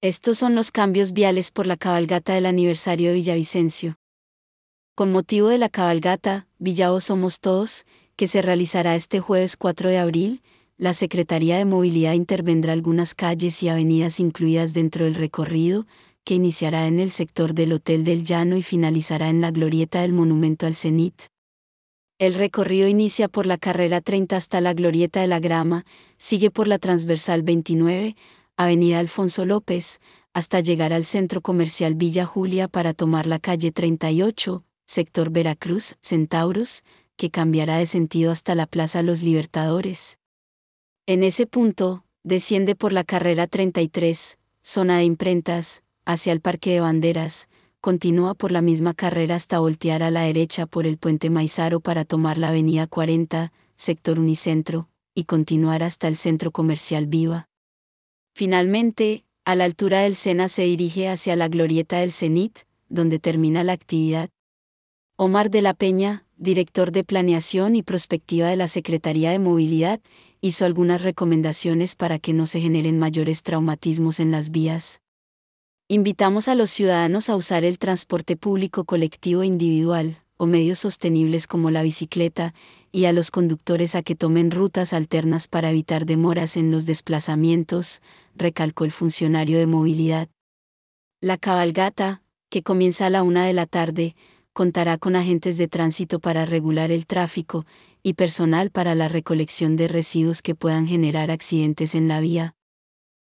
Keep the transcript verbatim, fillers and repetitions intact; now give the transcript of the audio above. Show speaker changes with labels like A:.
A: Estos son los cambios viales por la cabalgata del aniversario de Villavicencio. Con motivo de la cabalgata, Villavo Somos Todos, que se realizará este jueves cuatro de abril, la Secretaría de Movilidad intervendrá algunas calles y avenidas incluidas dentro del recorrido, que iniciará en el sector del Hotel del Llano y finalizará en la glorieta del Monumento al Cenit. El recorrido inicia por la carrera treinta hasta la glorieta de la Grama, sigue por la transversal veintinueve, avenida Alfonso López, hasta llegar al centro comercial Villa Julia para tomar la calle treinta y ocho, sector Veracruz, Centauros, que cambiará de sentido hasta la Plaza Los Libertadores. En ese punto, desciende por la carrera treinta y tres, zona de imprentas, hacia el Parque de Banderas, continúa por la misma carrera hasta voltear a la derecha por el Puente Maizaro para tomar la avenida cuarenta, sector Unicentro, y continuar hasta el centro comercial Viva. Finalmente, a la altura del Sena se dirige hacia la glorieta del Cenit, donde termina la actividad. Omar de la Peña, director de Planeación y Prospectiva de la Secretaría de Movilidad, hizo algunas recomendaciones para que no se generen mayores traumatismos en las vías. Invitamos a los ciudadanos a usar el transporte público colectivo e individual, o medios sostenibles como la bicicleta, y a los conductores a que tomen rutas alternas para evitar demoras en los desplazamientos, recalcó el funcionario de movilidad. La cabalgata, que comienza a la una de la tarde, contará con agentes de tránsito para regular el tráfico, y personal para la recolección de residuos que puedan generar accidentes en la vía.